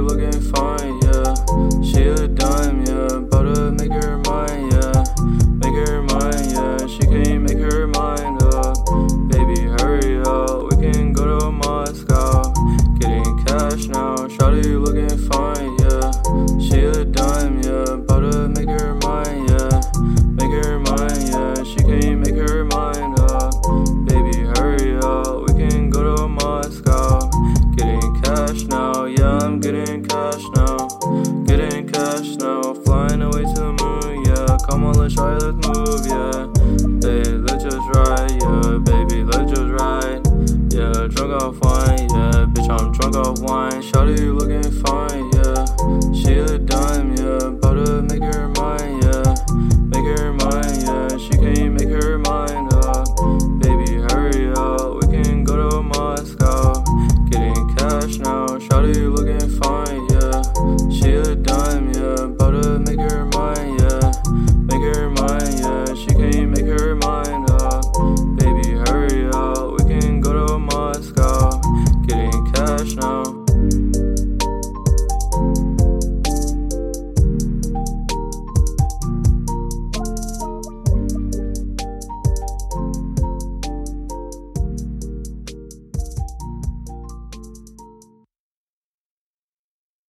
looking fine, yeah. She a dime, yeah. About to make her mine, yeah. Make her mine, yeah. She can't make her mind up. Baby, hurry up, we can go to Moscow. Getting cash now, shawty looking fine, yeah. She a dime, yeah. About to make her mine, yeah. Make her mine, yeah. She can't make her mind up. Baby, hurry up, we can go to Moscow. Getting cash now, yeah, I'm getting cash now. Getting cash now, flying away to the moon, yeah. Come on, let's try, let's move, yeah. Hey, let's just ride, yeah. Baby, let's just ride. Yeah, drunk off wine, yeah. Bitch, I'm drunk off wine. Shawty looking fine.